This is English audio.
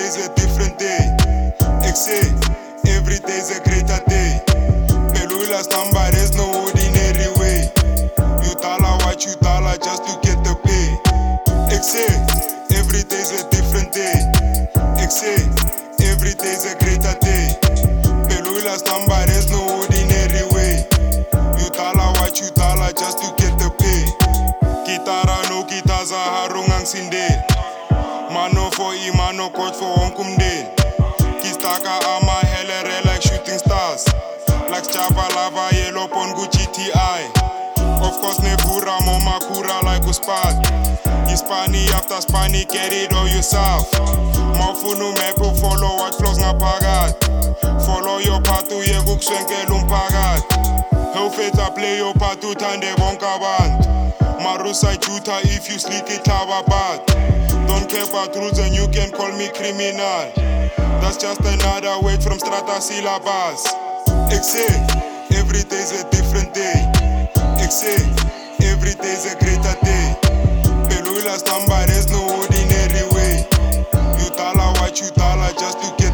day's a different day. Except every day's a greater day. Pelula's number, there's no ordinary way. You dollar what you dollar just to get the pay. Except every day's a different day. Except every day's a greater day. Pelula's number, there's no ordinary way. You dollar what you dollar just to get the pay. Kitara no kitaza harungang sindel. Mano for imano coach for onkumdel. Kistaka ama helere like shooting stars. Like Java lava yellow pongu GTI. Of course nevura moma kura like uspad. Hispani after Spani get it all yourself. Mafunu mepo follow what flows ngapagat. Follow your path to ye kukswenkel umpagat. Heufeta play your part to tande bonkaban. Marusa juta if you sleep it bad. Don't care about rules and you can call me criminal. That's just another word from strata syllabus. Except every day's a different day. Except every day's a greater day. Pelula's number, there's no ordinary way. You dollar what you dollar just to get